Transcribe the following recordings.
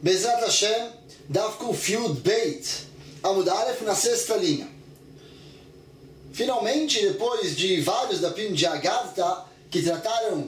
Bezrat Hashem, Daf Kuf Yud Beit, Amud Aleph, na sexta linha. Finalmente, depois de vários Dapim de Agadta que trataram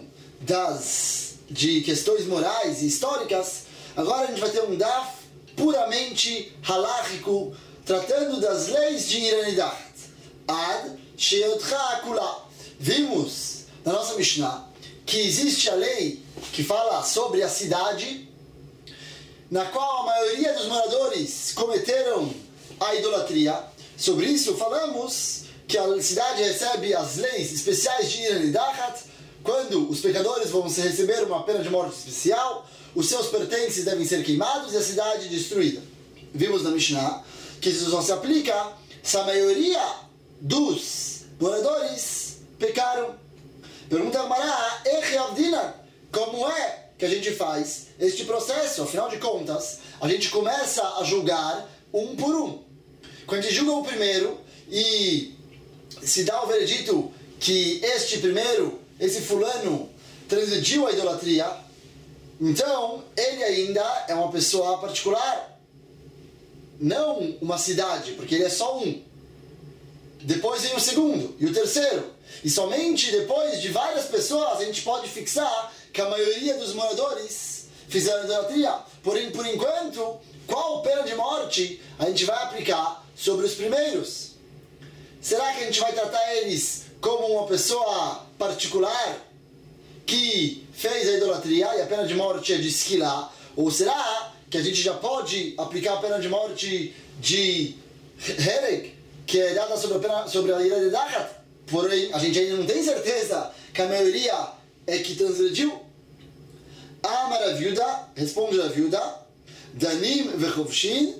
de questões morais e históricas, agora a gente vai ter um Daf puramente halakhico, tratando das leis de Iranidat. Ad Sheotcha Kula. Vimos na nossa Mishnah que existe a lei que fala sobre a cidade, na qual a maioria dos moradores cometeram a idolatria. Sobre isso falamos que a cidade recebe as leis especiais de Iranidat, quando os pecadores vão receber uma pena de morte especial, os seus pertences devem ser queimados e a cidade destruída. Vimos na Mishnah que isso só se aplica se a maioria dos moradores pecaram. Pergunta a Gemara, como é que a gente faz este processo? Afinal de contas, a gente começa a julgar um por um. Quando a gente julga o primeiro e se dá o veredito que esse fulano transgrediu a idolatria, então ele ainda é uma pessoa particular, não uma cidade, porque ele é só um. Depois vem o segundo e o terceiro. E somente depois de várias pessoas a gente pode fixar que a maioria dos moradores fizeram idolatria. Porém, por enquanto, qual pena de morte a gente vai aplicar sobre os primeiros? Será que a gente vai tratar eles como uma pessoa particular que fez a idolatria e a pena de morte é de esquilá? Ou será que a gente já pode aplicar a pena de morte de hereg, que é dada sobre a ira de Dachat? Porém, a gente ainda não tem certeza que a maioria é que transgrediu. Amar a viúva, responde a viúva, Danim vechovshin.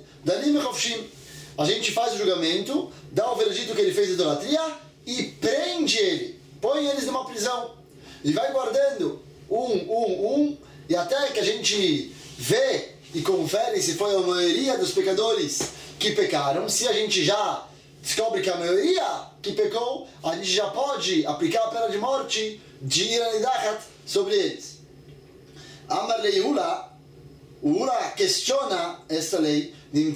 A gente faz o julgamento, dá o veredito que ele fez idolatria e prende ele, põe eles numa prisão. E vai guardando um, e até que a gente vê e confere se foi a maioria dos pecadores que pecaram. Se a gente já descobre que a maioria que pecou, a gente já pode aplicar a pena de morte de Iranidat sobre eles. Amar lei Ula, o Ula questiona esta lei.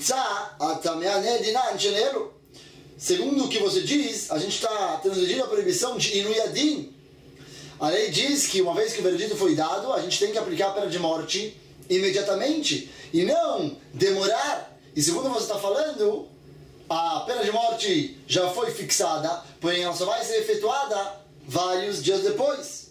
Segundo o que você diz, a gente está transgredindo a proibição de Inuyadin. A lei diz que uma vez que o veredito foi dado, a gente tem que aplicar a pena de morte imediatamente e não demorar. E segundo você está falando, a pena de morte já foi fixada, porém ela só vai ser efetuada vários dias depois.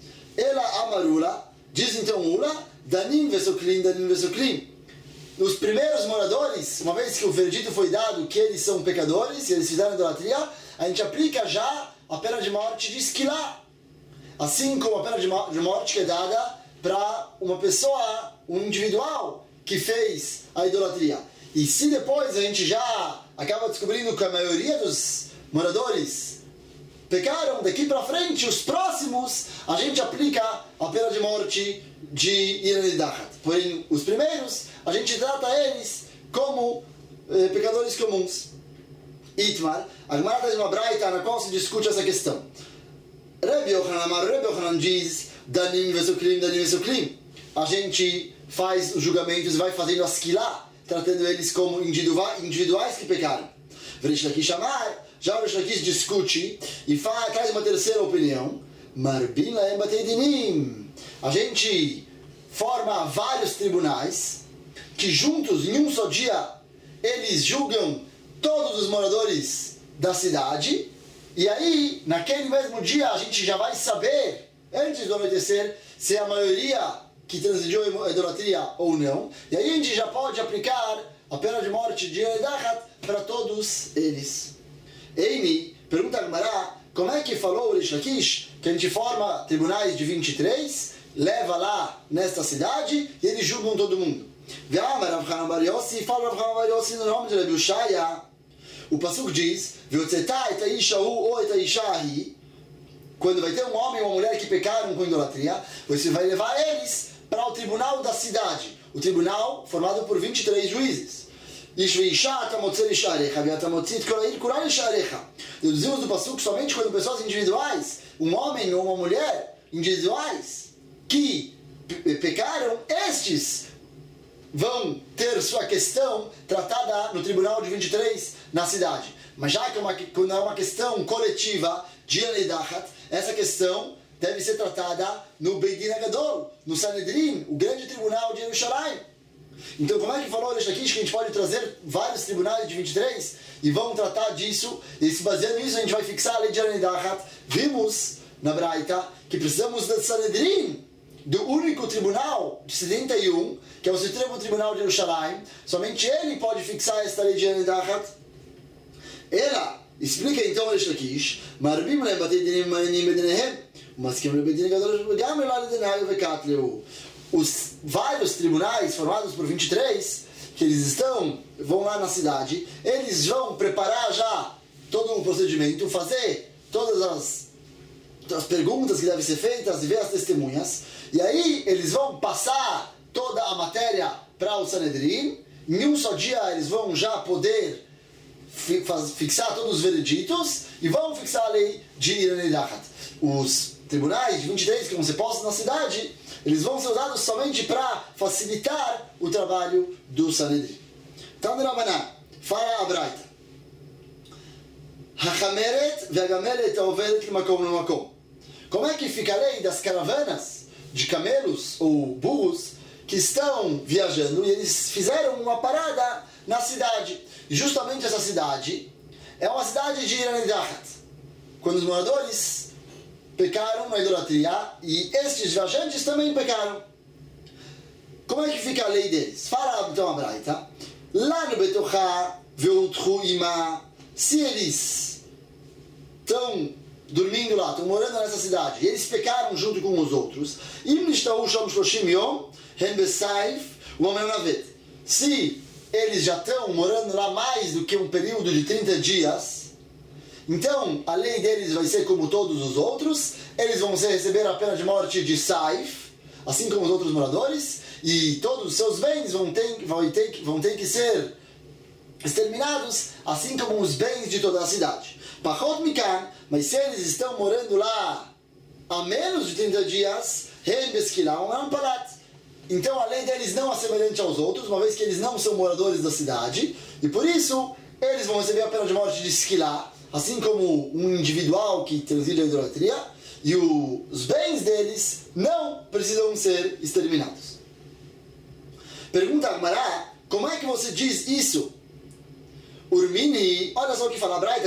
Ela amarula, diz então Ula, Danim vesoklim. Os primeiros moradores, uma vez que o veredito foi dado que eles são pecadores e eles fizeram idolatria, a gente aplica já a pena de morte de esquilá. Assim como a pena de morte que é dada para uma pessoa, um individual que fez a idolatria. E se depois a gente já acaba descobrindo que a maioria dos moradores pecaram, daqui para frente, os próximos, a gente aplica a pena de morte de Iranidat. Porém, os primeiros, a gente trata eles como pecadores comuns. Itmar, a Gemara traz uma braita na qual se discute essa questão. Rebbe Yochanan diz, Danim vesoklim. A gente faz os julgamentos e vai fazendo as quilá, tratando eles como individuais que pecaram. Reish Lakish Amar, já o Reish Lakish discute e traz uma terceira opinião. Marbin lahem batei dinim. A gente forma vários tribunais que juntos, em um só dia, eles julgam todos os moradores da cidade. E aí, naquele mesmo dia, a gente já vai saber, antes do anoitecer, se é a maioria que transgrediu a idolatria ou não. E aí a gente já pode aplicar a pena de morte de Iranidat para todos eles. Eini, pergunta a Gemara, como é que falou o Reish Lakish que a gente forma tribunais de 23, leva lá nesta cidade e eles julgam todo mundo? Fala Rav Chanan bar Yossi no nome de Rabi Ushaya. O Pasuk diz, quando vai ter um homem ou uma mulher que pecaram com idolatria, você vai levar eles para o tribunal da cidade, o tribunal formado por 23 juízes. Deduzimos do Pasuk somente quando pessoas individuais, um homem ou uma mulher individuais que pecaram, estes vão ter sua questão tratada no tribunal de 23 na cidade. Mas já que quando é uma questão coletiva de Aneidahat, essa questão deve ser tratada no Beit Din Gadol, no Sanedrin, o grande tribunal de Yerushalayim. Então, como é que falou Reish Lakish que a gente pode trazer vários tribunais de 23 e vão tratar disso, e se baseando nisso a gente vai fixar a lei de Aneidahat. Vimos na Braita que precisamos do Sanedrin, do único tribunal de 71, que é o Supremo Tribunal de Yerushalayim. Somente ele pode fixar esta lei de Aneidahat. Ela explica então Reish Lakish, Marbim lem batei dinim manim bedenehem, mas que no Beit Din Gadol gam elad denayu vekatleu. Os vários tribunais formados por 23, que eles vão lá na cidade, eles vão preparar já todo um procedimento, fazer todas as perguntas que devem ser feitas e ver as testemunhas, e aí eles vão passar toda a matéria para o Sanedrin. Em um só dia eles vão já poder fixar todos os vereditos e vão fixar a lei de Aneidahat. Os tribunais de 23 que vão ser postos na cidade, eles vão ser usados somente para facilitar o trabalho do Sanedrin. Então, fala a Braita. Hachameret ve'agamelet ha'ovedet l'makom l'makom. Como é que fica a lei das caravanas de camelos ou burros que estão viajando e eles fizeram uma parada na cidade? E justamente essa cidade é uma cidade de Aneidahat, quando os moradores pecaram na idolatria e estes viajantes também pecaram. Como é que fica a lei deles? Fala então a Braita. Lá no Betochá ve'utchu ima, se eles estão dormindo lá, estão morando nessa cidade, e eles pecaram junto com os outros, se eles já estão morando lá mais do que um período de 30 dias, então a lei deles vai ser como todos os outros, eles vão receber a pena de morte de Saif, assim como os outros moradores, e todos os seus bens vão ter que ser exterminados, assim como os bens de toda a cidade. Pachot mikan, mas se eles estão morando lá há menos de 30 dias, então a lei deles não é semelhante aos outros, uma vez que eles não são moradores da cidade, e por isso eles vão receber a pena de morte de Skilá, assim como um individual que transgride a idolatria, e os bens deles não precisam ser exterminados. Pergunta a Agmará, como é que você diz isso? Urmini, olha só o que fala a Braita,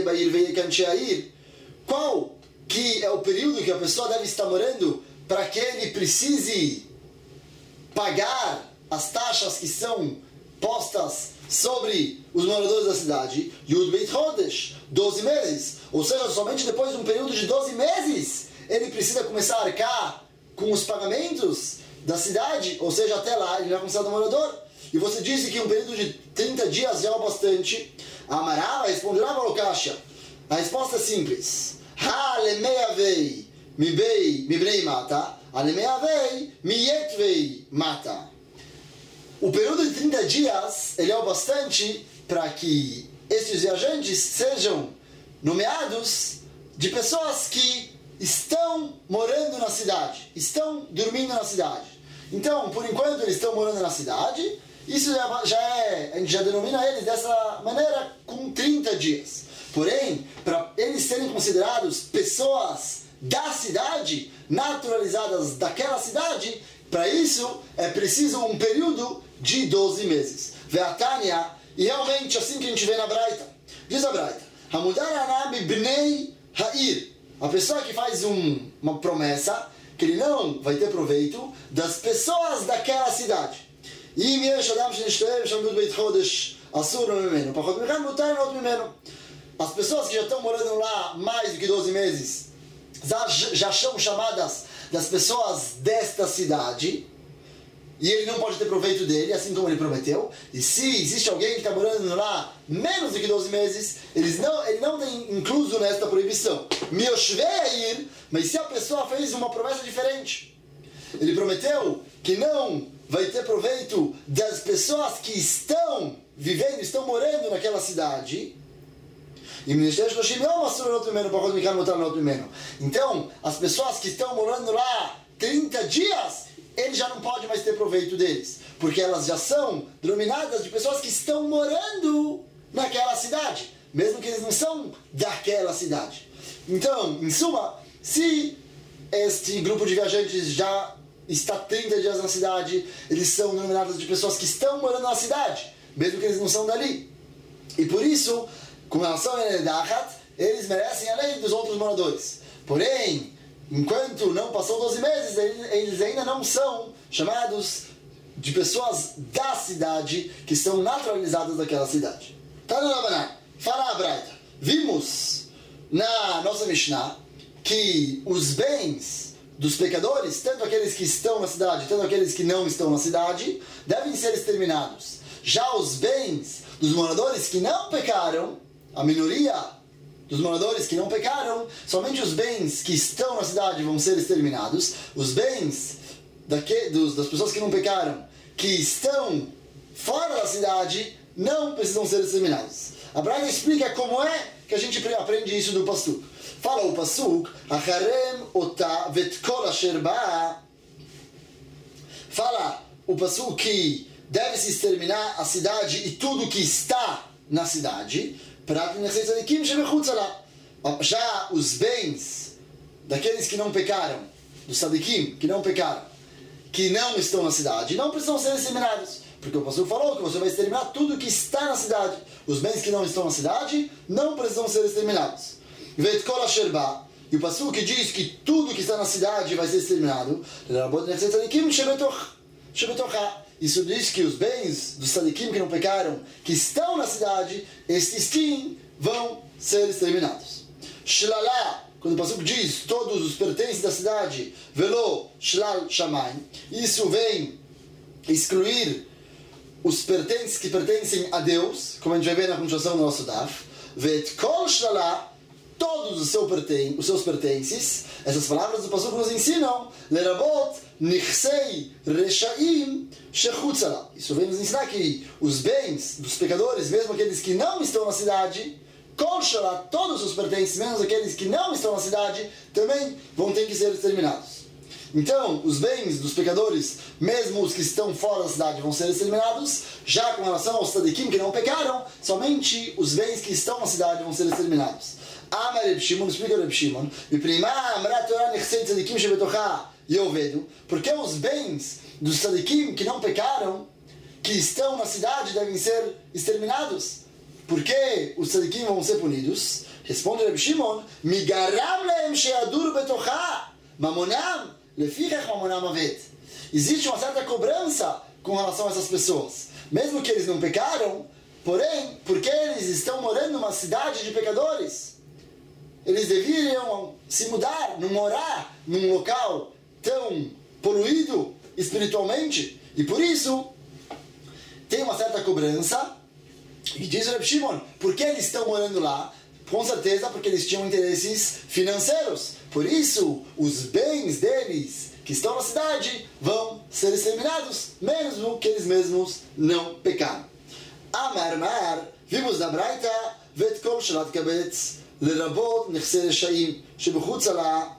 qual que é o período que a pessoa deve estar morando para que ele precise pagar as taxas que são postas sobre os moradores da cidade? Yud Beit Chodesh, 12 meses. Ou seja, somente depois de um período de 12 meses ele precisa começar a arcar com os pagamentos da cidade, ou seja, até lá ele já é considerado morador. E você disse que um período de 30 dias já é o bastante. A Amarava responderá para o Kasha. A resposta é simples. Ha-le-meavei mi-bnei mata, ha-le-meavei mi-yetvei mata. O período de 30 dias ele é o bastante para que estes viajantes sejam nomeados de pessoas que estão morando na cidade, estão dormindo na cidade. Então, por enquanto eles estão morando na cidade, isso a gente já denomina eles dessa maneira com 30 dias. Porém, para eles serem considerados pessoas da cidade, naturalizadas daquela cidade, para isso é preciso um período de 12 meses. Ve'atania, e realmente assim que a gente vê na Braita, diz a Braita, Hamudar anam ibnei ha'ir, a pessoa que faz uma promessa que ele não vai ter proveito das pessoas daquela cidade. As pessoas que já estão morando lá mais do que 12 meses já são chamadas das pessoas desta cidade, e ele não pode ter proveito dele, assim como ele prometeu. E se existe alguém que está morando lá menos do que 12 meses, ele não tem incluso nesta proibição. Mas se a pessoa fez uma promessa diferente, ele prometeu que não vai ter proveito das pessoas que estão vivendo, estão morando naquela cidade. Então, as pessoas que estão morando lá 30 dias, ele já não pode mais ter proveito deles. porque elas já são denominadas de pessoas que estão morando naquela cidade, mesmo que eles não são daquela cidade. Então, em suma, se este grupo de viajantes já está 30 dias na cidade, eles são denominados de pessoas que estão morando na cidade, mesmo que eles não são dali. E por isso, com relação a Eredachat, eles merecem a lei dos outros moradores. Porém, enquanto não passou 12 meses, eles ainda não são chamados de pessoas da cidade que estão naturalizadas daquela cidade. Tá no Rabanan, fala a Braita. Vimos na nossa Mishnah que os bens dos pecadores, tanto aqueles que estão na cidade, tanto aqueles que não estão na cidade, devem ser exterminados. Já os bens dos moradores que não pecaram, a minoria dos moradores que não pecaram, somente os bens que estão na cidade vão ser exterminados. Os bens das pessoas que não pecaram, que estão fora da cidade, não precisam ser exterminados. A Braga explica como é que a gente aprende isso do Pasuk. Fala o Pasuk, Acharem ota vet kol asher ba. Fala o Pasuk que deve-se exterminar a cidade e tudo que está na cidade. Já os bens daqueles que não pecaram, dos sadikim, que não pecaram, que não estão na cidade, não precisam ser exterminados. Porque o pastor falou que você vai exterminar tudo que está na cidade. Os bens que não estão na cidade não precisam ser exterminados. E o pastor que diz que tudo que está na cidade vai ser exterminado, isso diz que os bens dos sadikim que não pecaram, que estão na cidade, estes sim vão ser exterminados. Shlala, quando o pastor diz todos os pertences da cidade, velo shlal shamayim, isso vem excluir os pertences que pertencem a Deus, como a gente vai ver na continuação do nosso daf. Vet kol shlala, todos os seus pertences. Essas palavras do pasuk nos ensinam lerabot nichsei reshaim shechutzala. Isso vem nos ensinar que os bens dos pecadores, mesmo aqueles que não estão na cidade, kol shlala, todos os pertences, menos aqueles que não estão na cidade, também vão ter que ser exterminados. Então, os bens dos pecadores, mesmo os que estão fora da cidade, vão ser exterminados. Já com relação aos tzadikim que não pecaram, somente os bens que estão na cidade vão ser exterminados. Amar Reb Shimon, explica o Reb Shimon, porque os bens dos tzadikim que não pecaram, que estão na cidade, devem ser exterminados. Por que os tzadikim vão ser punidos? Responde Reb Shimon, Migaram lehem sheadur betocha, mamonam, lefichach mamonam avet. Existe uma certa cobrança com relação a essas pessoas. Mesmo que eles não pecaram, porém, porque eles estão morando numa cidade de pecadores, eles deveriam se mudar, não morar num local tão poluído espiritualmente. E por isso, tem uma certa cobrança. E diz o Reb Shimon, por que eles estão morando lá? Com certeza porque eles tinham interesses financeiros. Por isso, os bens deles que estão na cidade vão ser exterminados, mesmo que eles mesmos não pecaram. Amar, vimos na Braita, vet kol shalat kabetz, lerabot nechsei reshaim, shebechutz ala.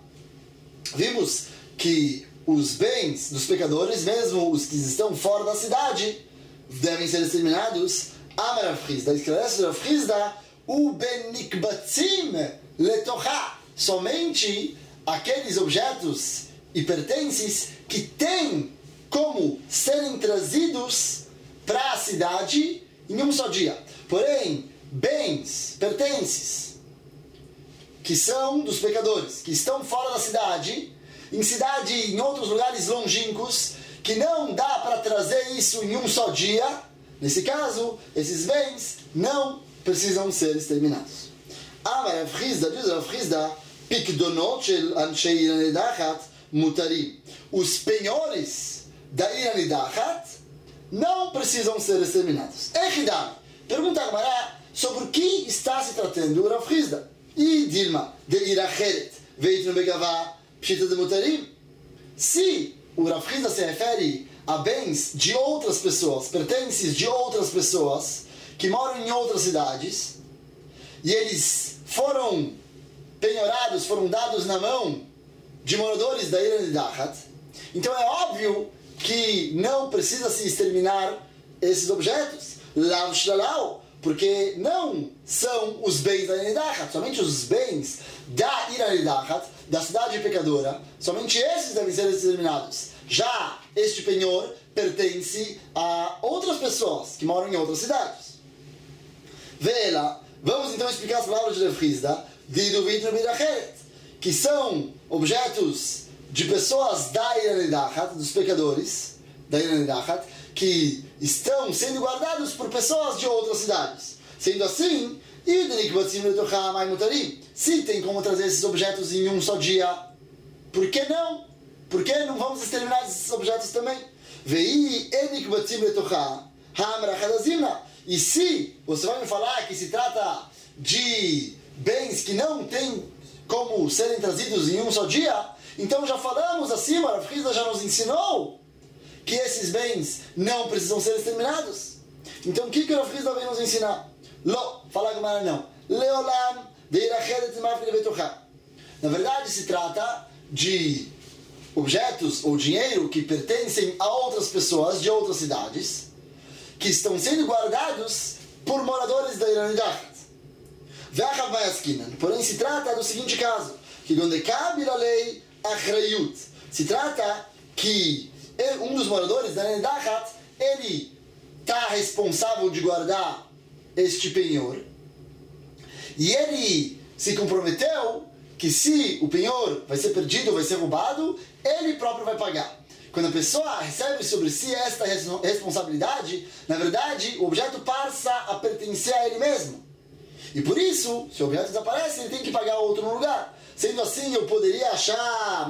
Vimos que os bens dos pecadores, mesmo os que estão fora da cidade, devem ser exterminados. Amar Afrizda, esclarece o Afrizda, o benikbatzim letocha, somente aqueles objetos e pertences que têm como serem trazidos para a cidade em um só dia. Porém, bens, pertences, que são dos pecadores, que estão fora da cidade, em outros lugares longínquos, que não dá para trazer isso em um só dia, nesse caso, esses bens não precisam ser exterminados. Amar Afrizda, diz Afrizda, pikdonot shel anshei Ira Nidachat mutarim. Os penhores da Ira Nidachat não precisam ser exterminados. Echidam, pergunta a Gemara sobre o que está se tratando o Afrizda. E Dilma, de Ira Cheret, veitnu begavá pshita de mutarim. Se o Afrizda se refere a bens de outras pessoas, pertences de outras pessoas que moram em outras cidades, e eles foram penhorados, foram dados na mão de moradores da Ira Nidachat, então é óbvio que não precisa se exterminar esses objetos? Lav Shlalau, porque não são os bens da Iranidachat, somente os bens da Iranidachat, da cidade pecadora, somente esses devem ser exterminados. Já este penhor pertence a outras pessoas que moram em outras cidades. Vela, vamos então explicar as palavras de Rav Hizda, que são objetos de pessoas da Iranidachat, dos pecadores da Iranidachat, que estão sendo guardados por pessoas de outras cidades. Sendo assim, se tem como trazer esses objetos em um só dia, por que não? Por que não vamos exterminar esses objetos também? E se você vai me falar que se trata de bens que não tem como serem trazidos em um só dia, então já falamos acima, Rav Hizda já nos ensinou que esses bens não precisam ser exterminados. Então o que o Rav Hizda vem nos ensinar? Lo, fala Gemara não. Leolam veirachelet mafre betochá. Na verdade se trata de objetos ou dinheiro que pertencem a outras pessoas de outras cidades, que estão sendo guardados por moradores da Iranidachat. Porém se trata do seguinte caso, que quando cabe a lei achrayut, se trata que um dos moradores da Iranidachat, ele está responsável de guardar este penhor, e ele se comprometeu que se o penhor vai ser perdido, vai ser roubado, ele próprio vai pagar. Quando a pessoa recebe sobre si esta responsabilidade, na verdade, o objeto passa a pertencer a ele mesmo. E por isso, se o objeto desaparece, ele tem que pagar outro no lugar. Sendo assim, eu poderia achar,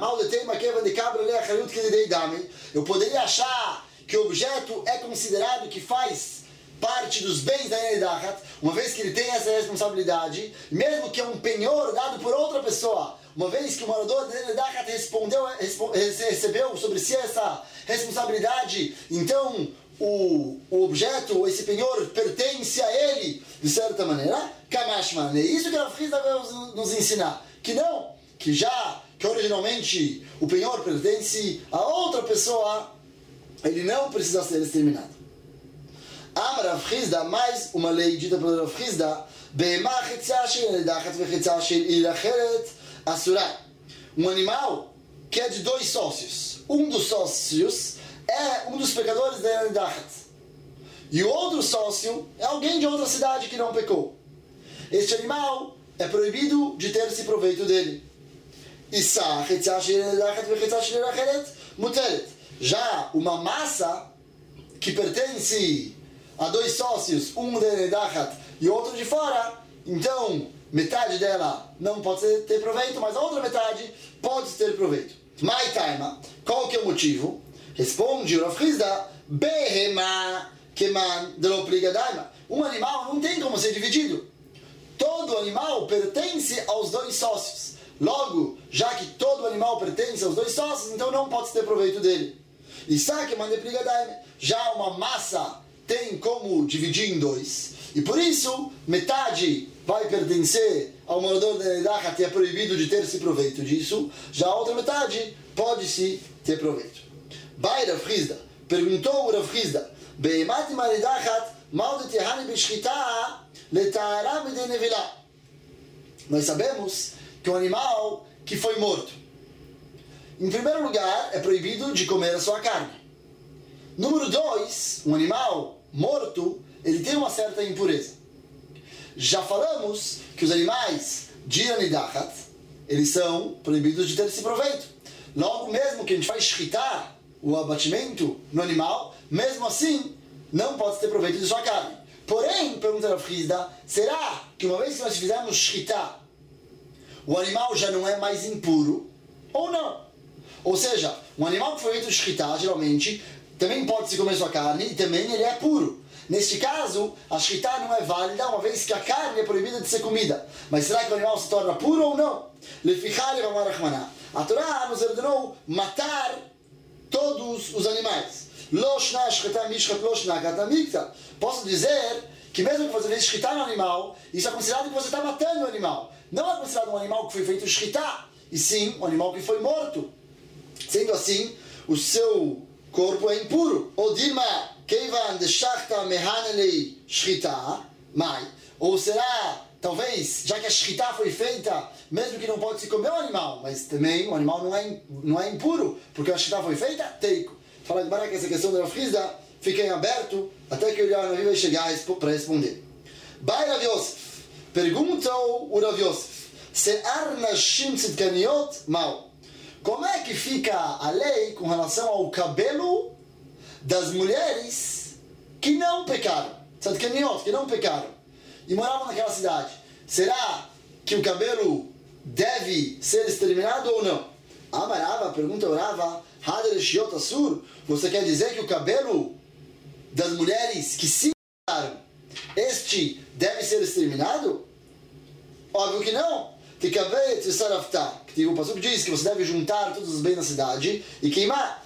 eu poderia achar que o objeto é considerado que faz parte dos bens da Iranidachat, uma vez que ele tem essa responsabilidade, mesmo que é um penhor dado por outra pessoa, uma vez que o morador da Iranidachat recebeu sobre si essa responsabilidade, então o objeto, esse penhor, pertence a ele, de certa maneira. Kamashman, é isso que a Rav Hizda vai nos ensinar, que não, que originalmente o penhor pertence a outra pessoa, ele não precisa ser exterminado. Amar Rav Hizda, mais uma lei dita pelo Rav Hizda, um animal que é de dois sócios. Um dos sócios é um dos pecadores da Iranidachat, e o outro sócio é alguém de outra cidade que não pecou. Este animal é proibido de ter-se proveito dele. Já uma massa que pertence a dois sócios, um da Iranidachat e outro de fora, então metade dela não pode ter proveito, mas a outra metade pode ter proveito. My time, qual que é o motivo? Responde o Rav Hizda, Behema keman delo pliga daima. Um animal não tem como ser dividido. Todo animal pertence aos dois sócios. Logo, já que todo animal pertence aos dois sócios, então não pode ter proveito dele. E sabe que manda pliga daima. Já uma massa tem como dividir em dois, e por isso metade vai pertencer ao morador da Iranidachat e é proibido de ter-se proveito disso, já a outra metade pode-se ter proveito. Bai Rav Hizda, perguntou o Rav Hizda, Be'emat Iranidachat mal de tehani b'shchita letara b'de nevilá. Nós sabemos que um animal que foi morto, em primeiro lugar, é proibido de comer a sua carne. Número 2, um animal morto, ele tem uma certa impureza. Já falamos que os animais de Iranidachat, eles são proibidos de ter esse proveito. Logo, mesmo que a gente faz shchita, o abatimento no animal, mesmo assim, não pode ter proveito de sua carne. Porém, pergunta Rav Hizda, será que uma vez que nós fizermos shchita, o animal já não é mais impuro? Ou não? Ou seja, um animal que foi feito shchita, geralmente, também pode se comer sua carne e também ele é puro. Neste caso, a shchita não é válida, uma vez que a carne é proibida de ser comida. Mas será que o animal se torna puro ou não? A Torá nos ordenou matar todos os animais. Posso dizer que mesmo que você fez shchita no animal, isso é considerado que você está matando o animal. Não é considerado um animal que foi feito shchita, e sim um animal que foi morto. Sendo assim, o seu corpo é impuro. Ou Dilma, Keivan de Shachta Mehanelei Shchita, Mai. Ou será, talvez, já que a Shchita foi feita, mesmo que não pode se comer o animal, mas também o animal não é impuro, porque a Shchita foi feita, Teiko. Fala de Barak, essa questão da Rav Hizda fica em aberto até que o Eliyahu Hanavi vai chegar para responder. Bai Rav Yosef, perguntou o Rav Yosef, Se'ar Nashim Tzidkaniot Mal. Como é que fica a lei com relação ao cabelo das mulheres que não pecaram? Tzidkaniot, que não pecaram. E moravam naquela cidade. Será que o cabelo deve ser exterminado ou não? Amarava, pergunta orava, Hader Shiot Asur, você quer dizer que o cabelo das mulheres que se pecaram, este deve ser exterminado? Óbvio que não. Que o passuco diz que você deve juntar todos os bens na cidade e queimar.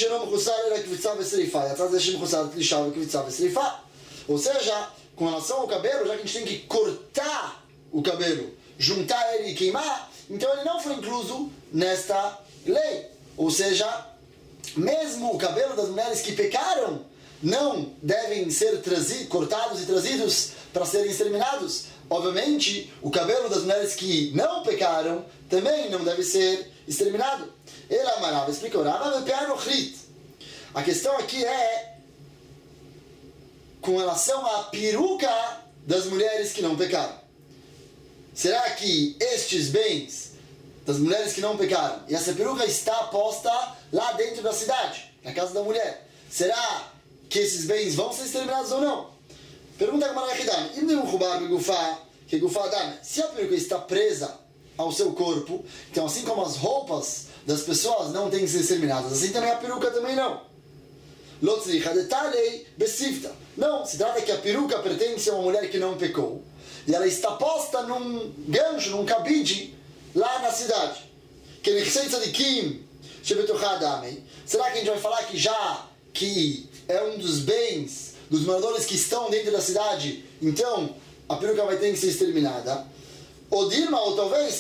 Ou seja, com relação ao cabelo, já que a gente tem que cortar o cabelo, juntar ele e queimar, então ele não foi incluso nesta lei. Ou seja, mesmo o cabelo das mulheres que pecaram não devem ser cortados e trazidos para serem exterminados. Obviamente, o cabelo das mulheres que não pecaram também não deve ser exterminado. Ele amarava, explica orava, a questão aqui é com relação à peruca das mulheres que não pecaram. Será que estes bens das mulheres que não pecaram, e essa peruca está posta lá dentro da cidade, na casa da mulher, será que esses bens vão ser exterminados ou não? Pergunta a se a peruca está presa ao seu corpo, então assim como as roupas das pessoas não têm que ser exterminadas, assim também a peruca também não. Não, se trata que a peruca pertence a uma mulher que não pecou, e ela está posta num gancho, num cabide, lá na cidade. Será que a gente vai falar que já que é um dos bens dos moradores que estão dentro da cidade, então a peruca vai ter que ser exterminada? Ou Dilma, ou talvez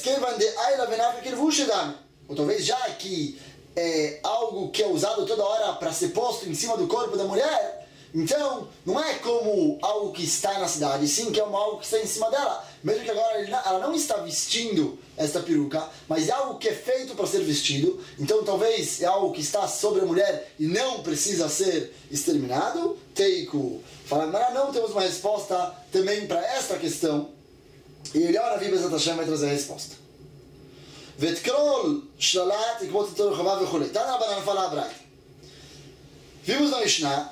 ou talvez já que é algo que é usado toda hora para ser posto em cima do corpo da mulher, então não é como algo que está na cidade, sim que é algo que está em cima dela, mesmo que agora ela não está vestindo esta peruca, mas é algo que é feito para ser vestido, então talvez é algo que está sobre a mulher e não precisa ser exterminado. Teiko fala, mas não temos uma resposta também para esta questão, e o Eliyahu Hanavi Bezat Hashem vai trazer a resposta. Vetkrol Shlalat Ikbot Torah Vechulei. Tá na banana falar Braita. Vimos na Mishnah,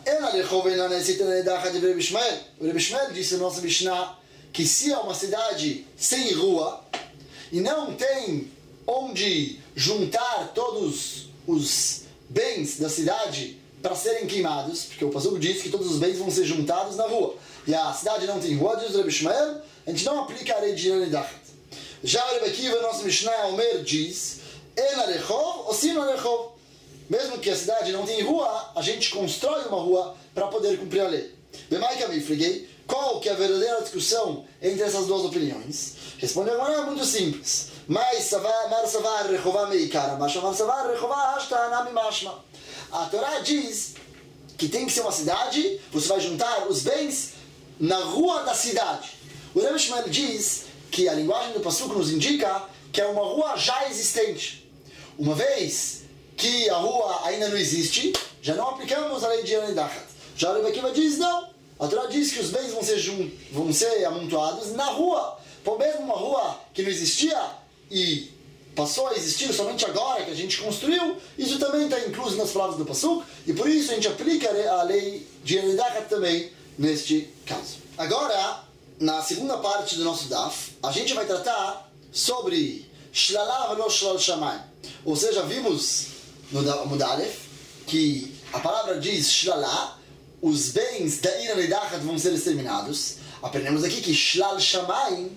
o Rebbe Shmuel disse na nossa Mishnah que se é uma cidade sem rua e não tem onde juntar todos os bens da cidade para serem queimados, porque o passuco diz que todos os bens vão ser juntados na rua, e a cidade não tem rua, diz o Rebbe Shmuel, a gente não aplica a lei de Yanidachat. Já o Rebbe Akiva, nosso Mishnah Omer, diz Ena Rechov ou Sino Rechov. Mesmo que a cidade não tem rua, a gente constrói uma rua para poder cumprir a lei. Qual que é a verdadeira discussão entre essas duas opiniões? Responde agora, é muito simples. A Torá diz que tem que ser uma cidade, você vai juntar os bens na rua da cidade. O Rebbe Shmuel diz que a linguagem do passuco nos indica que é uma rua já existente. Uma vez que a rua ainda não existe, já não aplicamos a lei de Yanidachat. Já o Rebbe Akiva diz não. A Torá diz que os bens vão ser amontoados na rua. Por mesmo uma rua que não existia e passou a existir somente agora que a gente construiu, isso também está incluso nas palavras do passuco, e por isso a gente aplica a lei de Yanidachat também neste caso. Agora, na segunda parte do nosso daf, a gente vai tratar sobre Shlala velo Shlal Shamayim. Ou seja, vimos no Mudalef que a palavra diz Shlala, os bens da Ira Nidachat vão ser exterminados. Aprendemos aqui que Shlal Shamayim,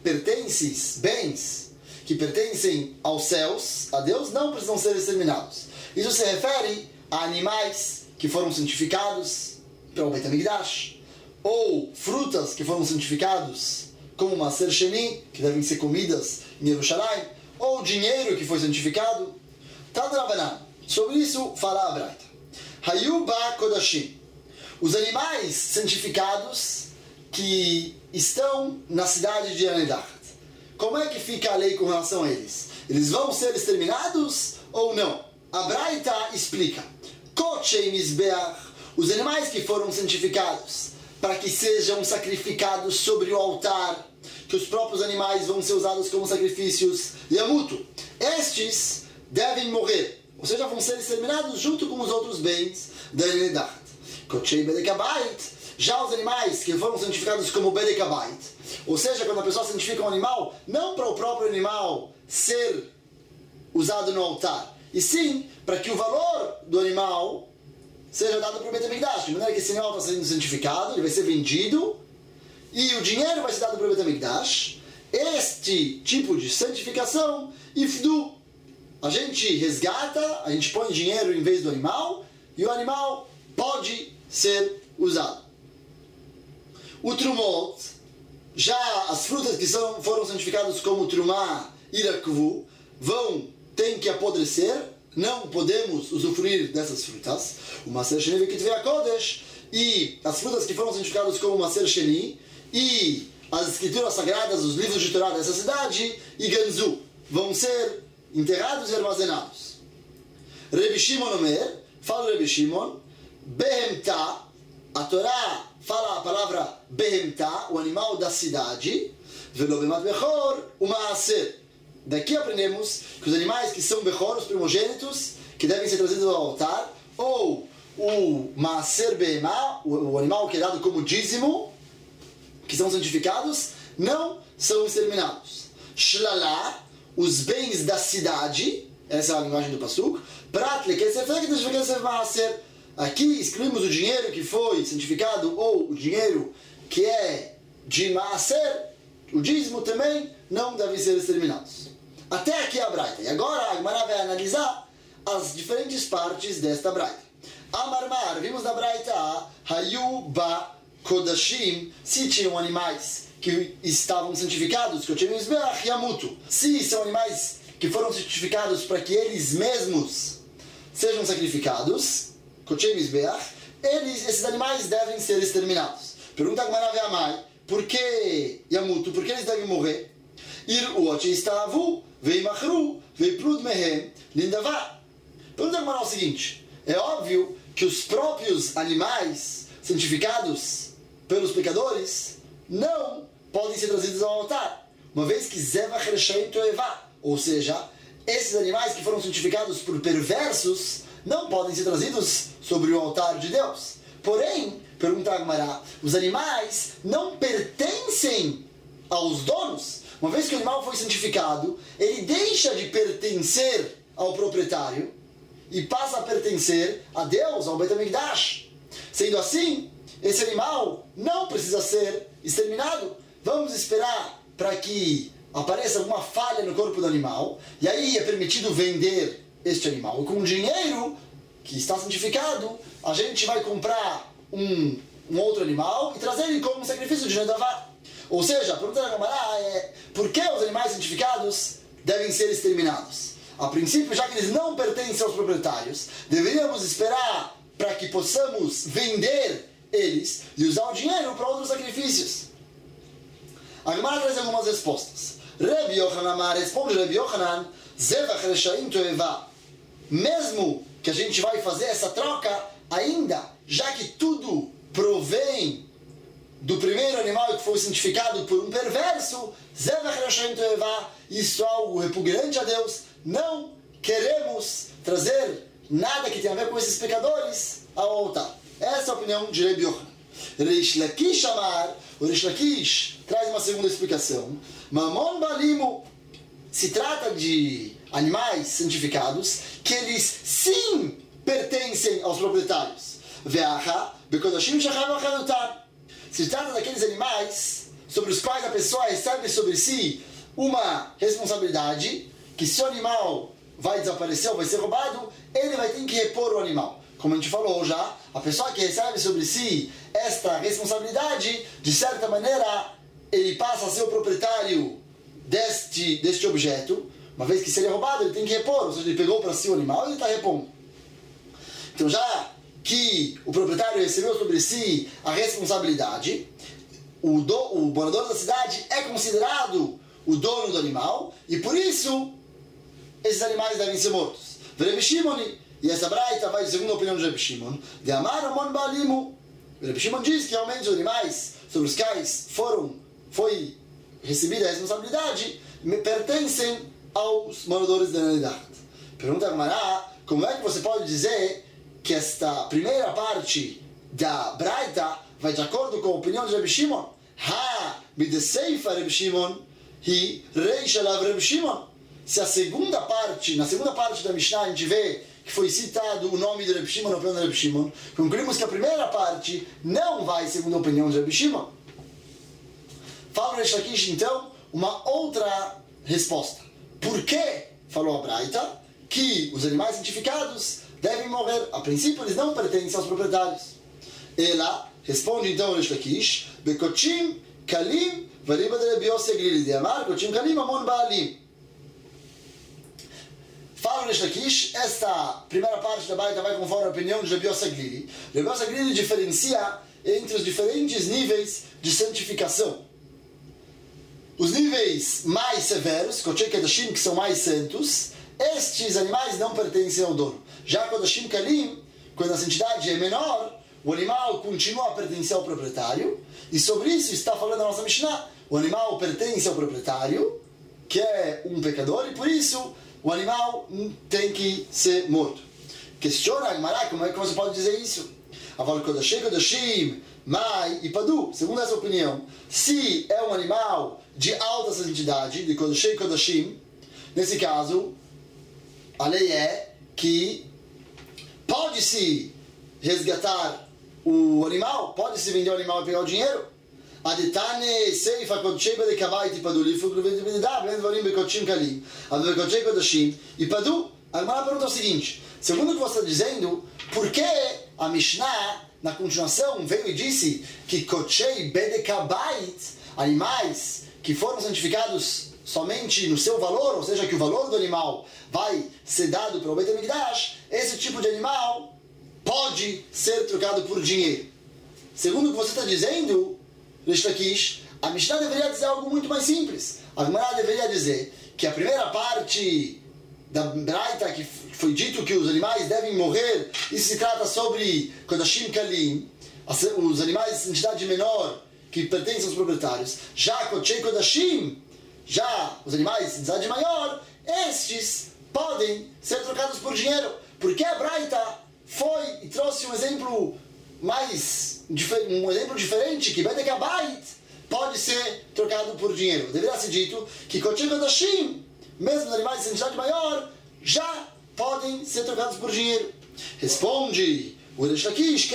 bens que pertencem aos céus, a Deus, não precisam ser exterminados. Isso se refere a animais que foram santificados pelo Beit HaMikdash, ou frutas que foram santificados como Maser Sheni, que devem ser comidas em Yerushalayim, ou dinheiro que foi santificado. Tadra Banan. Sobre isso fala a Braita. Hayuba Kodashim. Os animais santificados que estão na cidade de Anedach. Como é que fica a lei com relação a eles? Eles vão ser exterminados ou não? A Braita explica. Kochei Mizbeach, os animais que foram santificados para que sejam sacrificados sobre o altar, que os próprios animais vão ser usados como sacrifícios Yamutu. Estes devem morrer, ou seja, vão ser exterminados junto com os outros bens da Anedach. Kochei Bedekabait, já os animais que foram santificados como Bedekabait, ou seja, quando a pessoa santifica um animal, não para o próprio animal ser usado no altar, e sim para que o valor do animal seja dado para o Beit HaMikdash, de maneira que esse animal está sendo santificado, ele vai ser vendido, e o dinheiro vai ser dado para o Beit HaMikdash. Este tipo de santificação, Ifdu, a gente resgata, a gente põe dinheiro em vez do animal, e o animal pode ser usado. O Trumot, já as frutas que foram santificadas como Trumá e Rakvu, tem que apodrecer, não podemos usufruir dessas frutas. O Maser Sheni V'Kitvei HaKodesh, e as frutas que foram santificadas como Maser Sheni, e as escrituras sagradas, os livros de Torá dessa cidade, e Ganzu, vão ser enterrados e armazenados. Rebi Shimon Omer, fala Rebi Shimon, Behemta, a Torá fala a palavra Behemta, o animal da cidade, Velo Bemat Bechor, o Maaser. Daqui aprendemos que os animais que são Bechor, os primogênitos, que devem ser trazidos ao altar, ou o Maaser Behemá, o animal que é dado como dízimo, que são santificados, não são exterminados. Shlala, os bens da cidade, essa é a linguagem do Pasuk, Prat lekesef lekesef Maaser. Aqui excluímos o dinheiro que foi santificado, ou o dinheiro que é de Maaser, o dízimo também não devem ser exterminados. Até aqui a Braita. E agora a Gemara vai analisar as diferentes partes desta Braita. Amarmar, vimos na Braita, Hayu ba Kodashim, se tinham animais que estavam santificados, se são animais que foram santificados para que eles mesmos sejam sacrificados, esses animais devem ser exterminados. Pergunta a Gemara Ve'amai, por que Yamutu? Por que eles devem morrer? Pergunta a Gemara o seguinte, é óbvio que os próprios animais santificados pelos pecadores não podem ser trazidos ao altar, uma vez que Zevach Reshaim Toevá, ou seja, esses animais que foram santificados por perversos não podem ser trazidos sobre o altar de Deus. Porém, pergunta a Gemara, os animais não pertencem aos donos. Uma vez que o animal foi santificado, ele deixa de pertencer ao proprietário e passa a pertencer a Deus, ao Beit HaMikdash. Sendo assim, esse animal não precisa ser exterminado. Vamos esperar para que apareça alguma falha no corpo do animal, e aí é permitido vender este animal. E com o dinheiro que está santificado, a gente vai comprar um outro animal e trazer ele como um sacrifício de Nedavá. Ou seja, a pergunta da Gemara é: por que os animais santificados devem ser exterminados? A princípio, já que eles não pertencem aos proprietários, deveríamos esperar para que possamos vender eles e usar o dinheiro para outros sacrifícios. A Gemara traz algumas respostas. Rebi Yochanan responde, Rebi Yochanan, Zevach Reshaim Toevá. Mesmo que a gente vai fazer essa troca, ainda, já que tudo provém do primeiro animal que foi santificado por um perverso, Zevach Reshaim Toevá, isso é algo repugnante a Deus, não queremos trazer nada que tenha a ver com esses pecadores ao altar. Essa é a opinião de Rebi Yochanan. Reish Lakish Amar, o Reish Lakish traz uma segunda explicação. Mamon Balimo, se trata de animais santificados que eles sim pertencem aos proprietários. Ve'acha bekodashim shachav achadutar. Se trata daqueles animais sobre os quais a pessoa recebe sobre si uma responsabilidade, que se o animal vai desaparecer ou vai ser roubado, ele vai ter que repor o animal. Como a gente falou já, a pessoa que recebe sobre si esta responsabilidade, de certa maneira, ele passa a ser o proprietário deste objeto, uma vez que se ele é roubado, ele tem que repor, ou seja, ele pegou para si o animal e ele está repondo. Então já que o proprietário recebeu sobre si a responsabilidade, o morador da cidade é considerado o dono do animal, e por isso esses animais devem ser mortos. Rebbe Shimon, e essa braita vai segundo a opinião de Rebbe Shimon, de Amar Amon Balimu. Rebbe Shimon diz que realmente os animais sobre os quais foi recebida a responsabilidade pertencem aos moradores da Nedat. Pergunta a Gemara, como é que você pode dizer que esta primeira parte da braita vai de acordo com a opinião de Rebbe Shimon? Ha, bideseifa Rebbe Shimon, hi reish alav Rebbe Shimon. Se na segunda parte da Mishnah a gente vê que foi citado o nome de Rebbe Shimon, a opinião de Rebbe Shimon, concluímos que a primeira parte não vai segundo a opinião de Rebbe Shimon. Fala o Reish Lakish, então, uma outra resposta. Por que falou a braita que os animais santificados devem morrer? A princípio, eles não pertencem aos proprietários. Ela responde então o Reish Lakish, Bekochim kalim variba de Rebbe Yossi Glili de Amar, Kochim kalim amon baalim. Fala o Reish Lakish, esta primeira parte da braita vai conforme a opinião de Rebbe Yossi Glili. Rebbe Yossi Glili diferencia entre os diferentes níveis de santificação. Os níveis mais severos, Kochei Kedashim, que são mais santos, estes animais não pertencem ao dono. Já Kodashim Kalim, quando a santidade é menor, o animal continua a pertencer ao proprietário, e sobre isso está falando a nossa Mishnah. O animal pertence ao proprietário, que é um pecador, e por isso o animal tem que ser morto. Questiona a Gemara, como é que você pode dizer isso? Aval Kodashei Kodashim, Mai e Padu, segundo essa opinião, se é um animal de alta santidade, de Kodashei Kodashim, nesse caso, a lei é que pode-se resgatar o animal, pode-se vender o animal e pegar o dinheiro. Adetane Seifa Kodashei Bedekavai e Padu, Lifuk Levedidá, Blenvarim Bekochim Kalim, Adu Bekochei Kodashim e Padu. A Gemara pergunta o seguinte: segundo o que você está dizendo, por que a Mishnah, na continuação, veio e disse que Kochei Bedekabait, animais que foram santificados somente no seu valor, ou seja, que o valor do animal vai ser dado para o Beit HaMikdash, esse tipo de animal pode ser trocado por dinheiro. Segundo o que você está dizendo, Reish Lakish, a Mishnah deveria dizer algo muito mais simples. A Gemara deveria dizer que a primeira parte da braita, que foi dito que os animais devem morrer, isso se trata sobre Kodashim Kalim, os animais de santidade menor que pertencem aos proprietários. Já Kochei Kodashim, já os animais de santidade maior, estes podem ser trocados por dinheiro. Porque a braita foi e trouxe um exemplo diferente, que Bedekabait pode ser trocado por dinheiro. Deveria ser dito que Kochei Kodashim, mesmo os animais de santidade maior, já podem ser trocados por dinheiro. Responde o Reish Lakish,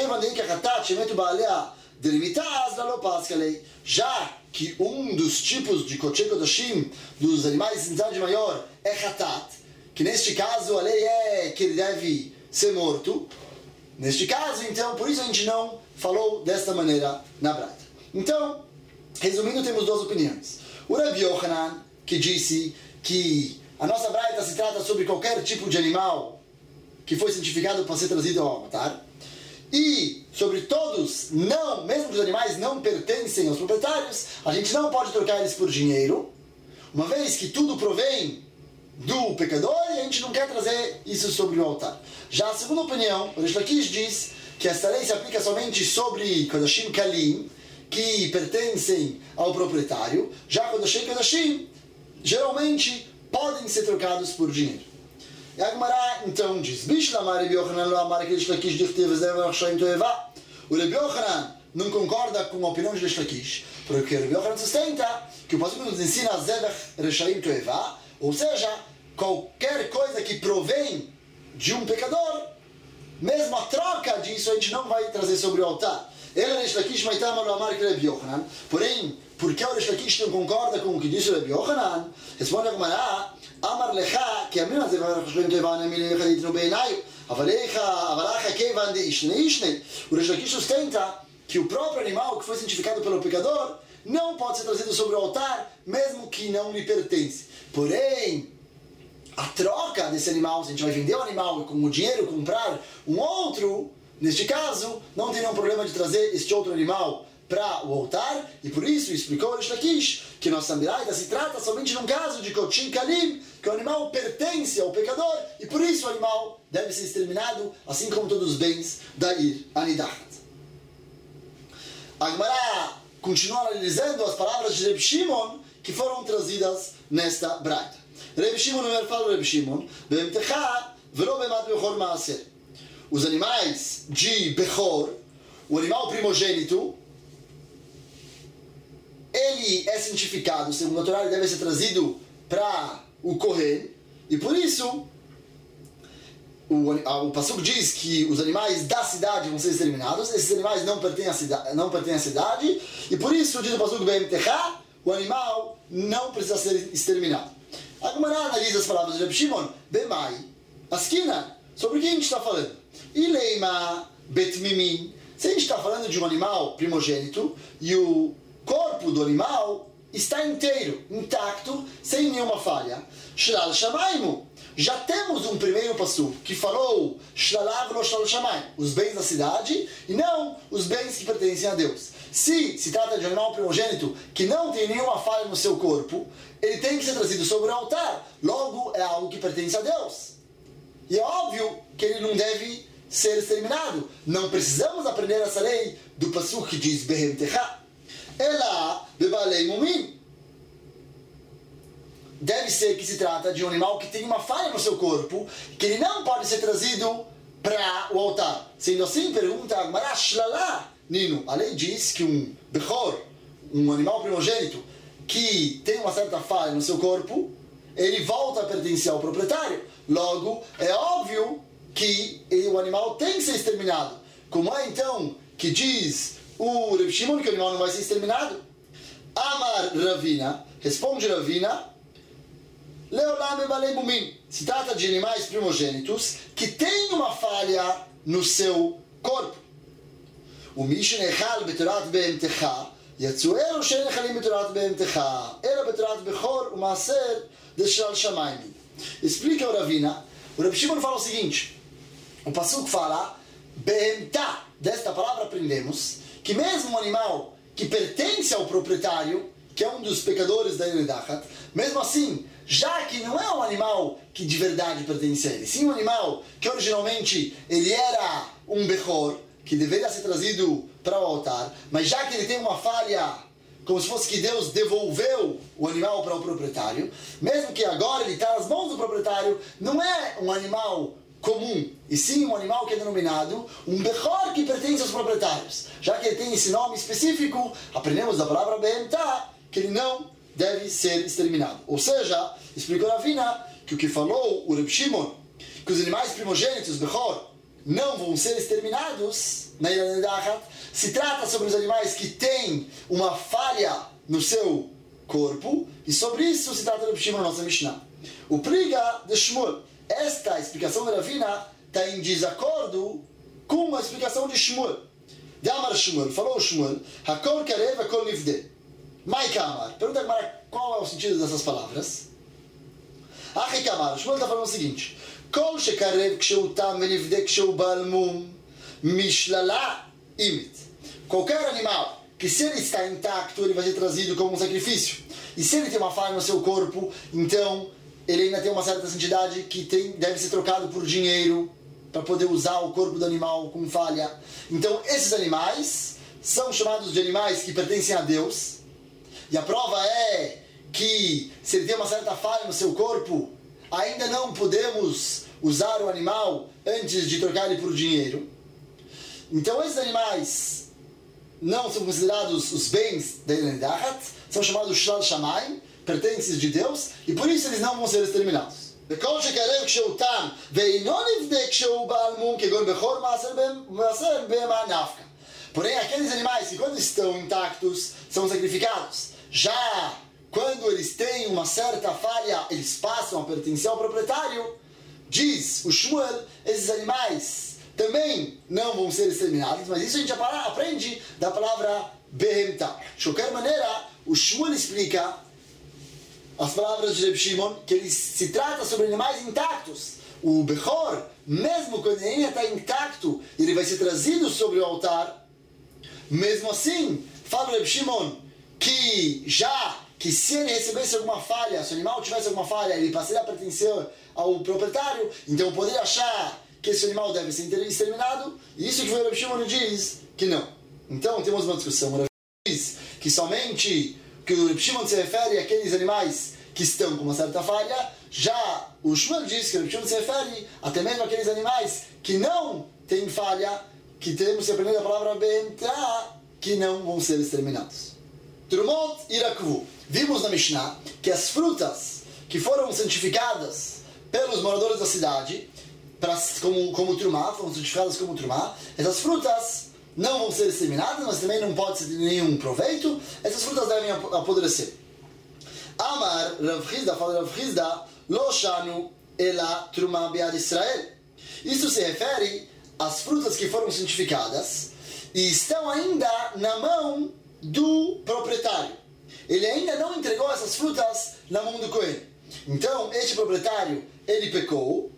já que um dos tipos de Kochei Kodashim, dos animais de santidade maior, é Hatat, que neste caso a lei é que ele deve ser morto. Neste caso, então, por isso a gente não falou desta maneira na braita. Então, resumindo, temos duas opiniões. O Rabbi Yochanan, que disse que a nossa braita se trata sobre qualquer tipo de animal que foi santificado para ser trazido ao altar, e sobre todos, não, mesmo que os animais não pertencem aos proprietários, a gente não pode trocar eles por dinheiro, uma vez que tudo provém do pecador e a gente não quer trazer isso sobre o altar. Já a segunda opinião, o Reish Lakish diz que esta lei se aplica somente sobre Kodashim Kalim, que pertencem ao proprietário. Já Kodashim Kodashim, geralmente podem ser trocados por dinheiro. E a Gemara então diz: o Rebbe Yochanan não concorda com a opinião de Reish Lakish, porque o Rebbe Yochanan sustenta que o Pasuk nos ensina Zevach Reshaim Toevá, ou seja, qualquer coisa que provém de um pecador, mesmo a troca disso a gente não vai trazer sobre o altar. Ele, Reish Lakish, Maitama lo amar que Rebbe Yochanan. Porém, por que o Reish Lakish não concorda com o que disse o Rebbe Yochanan? Responde a Gemara: Amar lecha, que a minha Zevach Reshaim Toevá não me lembra no beinaio, avalacha kevan de ishnei ishnei. O Reish Lakish sustenta que o próprio animal que foi santificado pelo pecador não pode ser trazido sobre o altar, mesmo que não lhe pertence. Porém, a troca desse animal, se a gente vai vender o animal e com o dinheiro comprar um outro, neste caso, não tem nenhum problema de trazer este outro animal para o altar, e por isso explicou Rish Lakish que nossa Miraita se trata somente num caso de Kochim Kalim, que o animal pertence ao pecador, e por isso o animal deve ser exterminado, assim como todos os bens da Ir Anidahat. A Gemara continua analisando as palavras de Reb Shimon que foram trazidas nesta braita. Reb Shimon fala Reb Shimon, os animais de Bechor, o animal primogênito, ele é santificado, segundo a Torá, ele deve ser trazido para o Kohen, e por isso o Passuco diz que os animais da cidade vão ser exterminados, esses animais não pertencem à cidade, e por isso, diz o Passuco Be'emtecha, o animal não precisa ser exterminado. A Gemara analisa as palavras de Reb Shimon, Bemai, Askina, sobre o que a gente está falando? Ileima Betmimim, se a gente está falando de um animal primogênito, e o corpo do animal está inteiro, intacto, sem nenhuma falha. Shlal Shamaymu. Já temos um primeiro passuco que falou Shlalav lo Shlal Shamayim, os bens da cidade e não os bens que pertencem a Deus. Se trata de um animal primogênito que não tem nenhuma falha no seu corpo, ele tem que ser trazido sobre o altar. Logo, é algo que pertence a Deus. E é óbvio que ele não deve ser exterminado. Não precisamos aprender essa lei do passuco que diz Behem Techa. Ela bebalei mumim. Deve ser que se trata de um animal que tem uma falha no seu corpo, que ele não pode ser trazido para o altar. Sendo assim, pergunta a Gemara, Shlala, Nino, a lei diz que um Bechor, um animal primogênito, que tem uma certa falha no seu corpo, ele volta a pertencer ao proprietário. Logo, é óbvio que o animal tem que ser exterminado. Como é então que diz o Reb Shimon que o animal não vai ser exterminado? Amar Ravina, responde Ravina, Leolam Ebalei Bumim. Se trata de animais primogênitos que têm uma falha no seu corpo. O Mishin Echal Betorat Be'emtecha, Yatzuero Shen Echalim Betorat Be'emtecha, Era Betorat Bechor, o Maaser de Shlal Shamayim. Explica o Ravina, o Reb Shimon fala o seguinte, o Passuco fala, Be'emta, desta palavra aprendemos, que mesmo um animal que pertence ao proprietário, que é um dos pecadores da Eredachat, mesmo assim, já que não é um animal que de verdade pertence a ele, sim um animal que originalmente ele era um Bechor, que deveria ser trazido para o altar, mas já que ele tem uma falha, como se fosse que Deus devolveu o animal para o proprietário, mesmo que agora ele está nas mãos do proprietário, não é um animal comum, e sim um animal que é denominado um Bechor que pertence aos proprietários. Já que ele tem esse nome específico, aprendemos da palavra Be'emta, que ele não deve ser exterminado. Ou seja, explicou Ravina que o que falou o Reb Shimon, que os animais primogênitos, Bechor, não vão ser exterminados na Ilha Nedachat, se trata sobre os animais que têm uma falha no seu corpo, e sobre isso se trata do Reb Shimon na nossa Mishnah. O Priga de Shmuel, esta explicação da Ravina está em desacordo com a explicação de Shmuel. De Amar Shmuel, falou Shmuel, Hakol Karev, Hakol Nivde. Mai Kamar, pergunta agora qual é o sentido dessas palavras. Achi Kamar, Shmuel está falando o seguinte, Kol Shekarev Ksheu Tam Venivde Ksheu Balmum Mishlala Imit. Qualquer animal que se ele está intacto, ele vai ser trazido como um sacrifício. E se ele tem uma falha no seu corpo, então ele ainda tem uma certa santidade que deve ser trocado por dinheiro para poder usar o corpo do animal com falha. Então esses animais são chamados de animais que pertencem a Deus. E a prova é que se ele tem uma certa falha no seu corpo, ainda não podemos usar o animal antes de trocar ele por dinheiro. Então esses animais não são considerados os bens da Ilha Nedachat, são chamados Shlal Shamayim, pertences de Deus, e por isso eles não vão ser exterminados. Porém, aqueles animais que quando estão intactos são sacrificados. Já quando eles têm uma certa falha, eles passam a pertencer ao proprietário. Diz o Shmuel, esses animais também não vão ser exterminados, mas isso a gente aprende da palavra Behemta. De qualquer maneira, o Shmuel explica as palavras de Reb Shimon, que ele se trata sobre animais intactos. o Bechor, mesmo quando ele ainda está intacto, ele vai ser trazido sobre o altar. Mesmo assim, fala o Reb Shimon, que se ele recebesse alguma falha, se o animal tivesse alguma falha, ele passaria a pertencer ao proprietário, então poderia achar que esse animal deve ser exterminado, e isso que o Reb Shimon diz que não. Então temos uma discussão. O Reb diz que somente que o Reb Shimon se refere àqueles animais que estão com uma certa falha, já o Shmuel diz que o Reb Shimon se refere até mesmo àqueles animais que não têm falha, que temos que aprender a palavra Be'entá, que não vão ser exterminados. Trumot Irakvu. Vimos na Mishnah que as frutas que foram santificadas pelos moradores da cidade, como Trumá, foram santificadas como Trumá, essas frutas não vão ser exterminadas, mas também não pode ser de nenhum proveito, essas frutas devem apodrecer. Amar Rav Hizda, fala Rav Hizda, Lo shanu ela Trumá be'ad Israel. Isso se refere às frutas que foram santificadas e estão ainda na mão do proprietário. Ele ainda não entregou essas frutas na mão do Cohen. Então, este proprietário, ele pecou.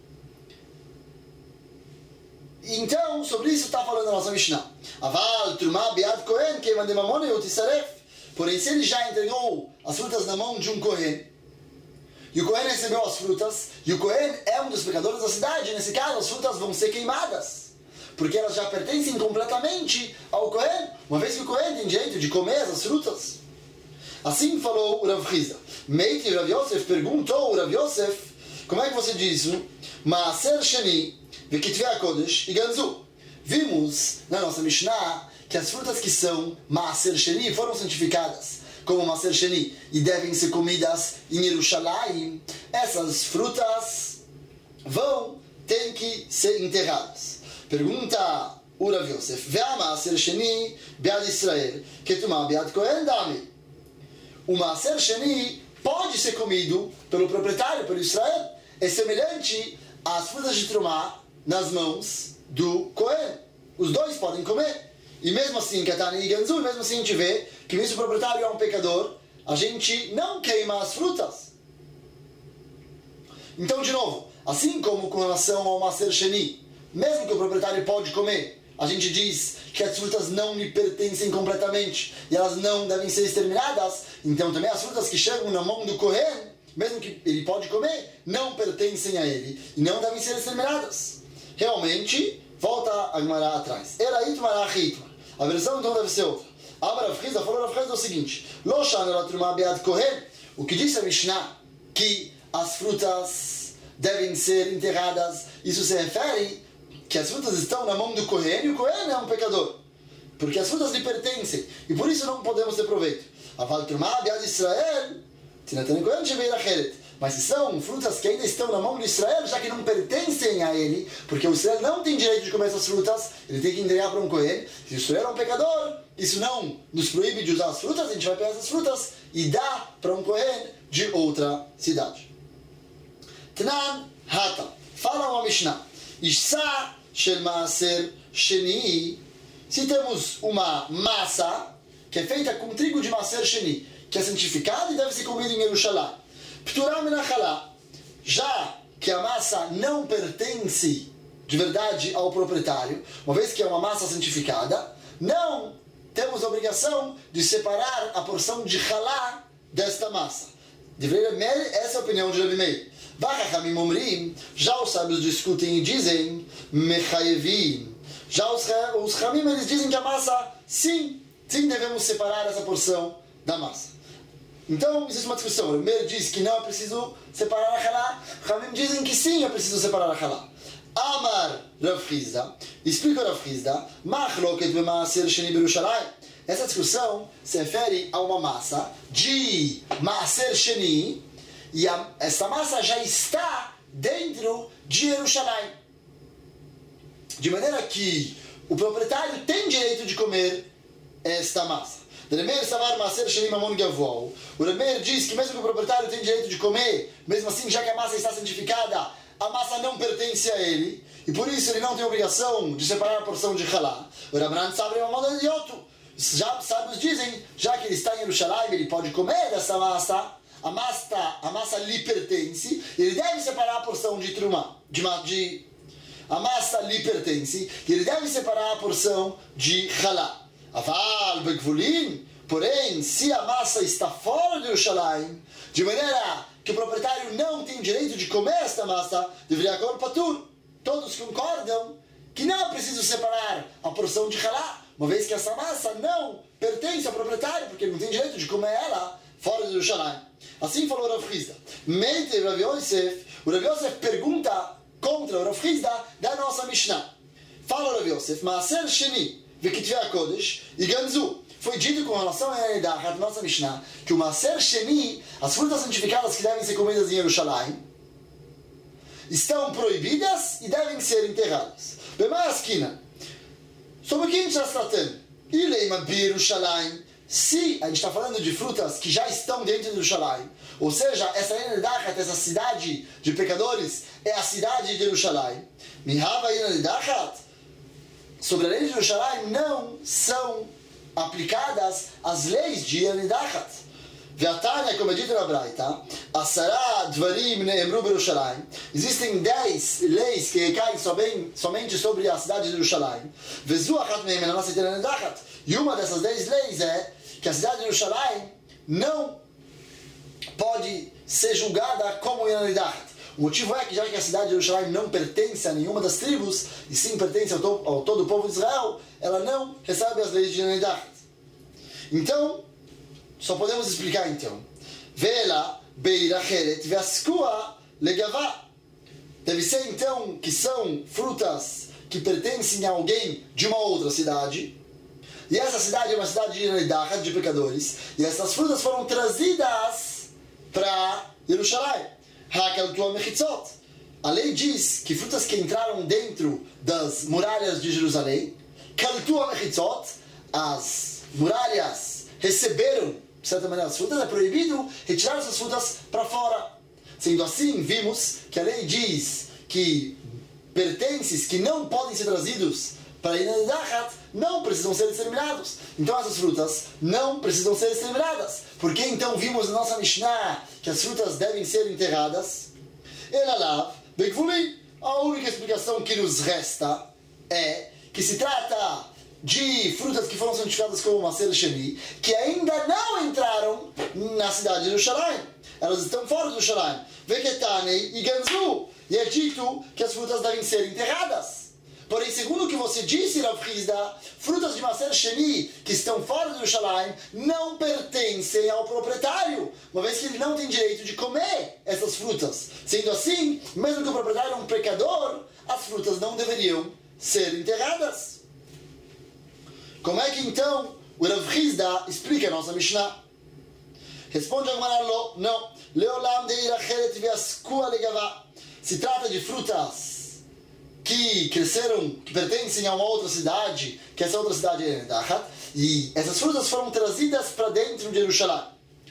Então, sobre isso está falando a nossa Mishnah. Aval Trumá be'ad Cohen keivan de mamon yotisaref. Porém, se ele já entregou as frutas na mão de um Cohen, e o Cohen recebeu as frutas, e o Cohen é um dos pecadores da cidade, nesse caso as frutas vão ser queimadas, porque elas já pertencem completamente ao Cohen, uma vez que o Cohen tem direito de comer essas frutas. Assim falou o Rav Hizda. Meiti Rav Yosef perguntou o Rav Yosef, como é que você diz isso? Maaser Sheni v'kitvei HaKodesh e Ganzu. Vimos na nossa Mishnah que as frutas que são Maaser Sheni foram santificadas como Maaser Sheni e devem ser comidas em Yerushalayim. Essas frutas têm que ser enterradas. Pergunta o Rav Yosef, Ve'a Maaser Sheni be'ad Israel ketumah be'ad Kohen dami. O Maaser Sheni pode ser comido pelo proprietário, pelo Israel. É semelhante às frutas de Trumá nas mãos do Kohen. Os dois podem comer. E mesmo assim, Katani e Ganzu, mesmo assim a gente vê que mesmo se o proprietário é um pecador, a gente não queima as frutas. Então, de novo, assim como com relação ao Maaser Sheni, mesmo que o proprietário pode comer, a gente diz que as frutas não lhe pertencem completamente e elas não devem ser exterminadas, então também as frutas que chegam na mão do Kohen, mesmo que ele pode comer, não pertencem a ele e não devem ser exterminadas. Realmente, volta a Gemara atrás. Era Itmar Achitmar. A versão então deve ser outra. Amar Rav Hizda falou Rav Hizda o seguinte: Lo shanu ela Trumá be'ad Kohen. O que disse a Mishnah que as frutas devem ser enterradas, isso se refere que as frutas estão na mão do Kohen e o Kohen é um pecador, porque as frutas lhe pertencem e por isso não podemos ter proveito. Aval Trumá be'ad Israel tinatan Kohen shebeir acheret. Mas se são frutas que ainda estão na mão de Israel, já que não pertencem a ele, porque o Israel não tem direito de comer essas frutas, ele tem que entregar para um Kohen. Se o Israel é um pecador, isso não nos proíbe de usar as frutas, a gente vai pegar essas frutas e dá para um Kohen de outra cidade. Tnan Hata. Fala uma Mishnah. Ishsa shel Maaser Sheni. Se temos uma massa que é feita com trigo de Maaser Sheni, que é santificada e deve ser comida em Yerushalayim. Pturá minachalá, já que a massa não pertence de verdade ao proprietário, uma vez que é uma massa santificada, não temos a obrigação de separar a porção de halá desta massa. Essa é a opinião de Rabi Meir. Vachachamim omrim, já os sábios discutem e dizem mechayevim. Já os chamim eles dizem que a massa, sim devemos separar essa porção da massa. Então, existe uma discussão. O primeiro diz que não é preciso separar a halá. Os Chamim dizem que sim é preciso separar a halá. Amar Rav Hizda. Explica Rav Hizda. Machloket b'maaser sheni b'Yerushalayim. Essa discussão se refere a uma massa de Maaser Sheni e essa massa já está dentro de Yerushalayim. De maneira que o proprietário tem direito de comer esta massa. O Remeir diz que mesmo que o proprietário tem direito de comer, mesmo assim, já que a massa está santificada, a massa não pertence a ele, e por isso ele não tem obrigação de separar a porção de halá. O Rabbanan sabe uma moda de outro. Já sábios dizem, já que ele está em Yerushalayim, ele pode comer dessa massa, a massa lhe pertence, ele deve separar a porção de trumá, a massa lhe pertence, e ele deve separar a porção de halá. Aval begvulim, porém, se a massa está fora de Yerushalayim, de maneira que o proprietário não tem o direito de comer esta massa, deveria comer patur. Todos concordam que não é preciso separar a porção de halá, uma vez que essa massa não pertence ao proprietário, porque ele não tem direito de comer ela fora de Yerushalayim. Assim falou Rav Hizda. Mente Rav Yosef, o Rav Yosef pergunta contra o Rav Hizda da nossa Mishnah. Fala Rav Yosef, Maaser Sheni, Vekitve HaKodesh, e Ganzu. Foi dito com relação a nossa Mishnah, que o Maaser Sheni, as frutas santificadas que devem ser comidas em Yerushalayim, estão proibidas e devem ser enterradas. Bemaskina, sobre o que a gente está tratando? Ileima Birushalayim. Se a gente está falando de frutas que já estão dentro do Yerushalayim, ou seja, essa cidade de pecadores é a cidade de Yerushalayim. Mihava Inadachat. Sobre a lei de Yerushalayim não são aplicadas as leis de Yanidachat. Veatania, como é dito na Braita, Asara Dvarim Neemru Yerushalayim. Existem 10 leis que recaem somente sobre a cidade de Yerushalayim. Vezu Achat Mehem Enanasset Yanidachat. E uma dessas 10 leis é que a cidade de Yerushalayim não pode ser julgada como Yanidachat. O motivo é que, já que a cidade de Yerushalayim não pertence a nenhuma das tribos, e sim pertence ao todo o povo de Israel, ela não recebe as leis de Yanidachat. Então, só podemos explicar então. Vela beiracheret veaskua legavá. Deve ser então que são frutas que pertencem a alguém de uma outra cidade. E essa cidade é uma cidade de Yanidachat, de pecadores. E essas frutas foram trazidas para Yerushalayim. A lei diz que frutas que entraram dentro das muralhas de Jerusalém, as muralhas receberam, de certa maneira, as frutas, é proibido retirar essas frutas para fora. Sendo assim, vimos que a lei diz que pertences que não podem ser trazidos para Yanidachat não precisam ser exterminados. Então essas frutas não precisam ser exterminadas. Por que então vimos na nossa Mishnah que as frutas devem ser enterradas? Elalav, Begvulim. A única explicação que nos resta é que se trata de frutas que foram santificadas como Maaser Sheni, que ainda não entraram na cidade de Yerushalayim. Elas estão fora de Yerushalayim. Veketanei e Ganzu. E é dito que as frutas devem ser enterradas. Porém, segundo o que você disse, Rav Hizda, frutas de Maaser Sheni que estão fora do Yerushalayim não pertencem ao proprietário, uma vez que ele não tem direito de comer essas frutas. Sendo assim, mesmo que o proprietário é um pecador, as frutas não deveriam ser enterradas. Como é que então o Rav Hizda explica a nossa Mishnah? Responde a Gemara, não. Leolam deiracheret veaskua legavá. Se trata de frutas que cresceram, que pertencem a uma outra cidade, que essa outra cidade é Yanidachat, e essas frutas foram trazidas para dentro de Yerushalayim.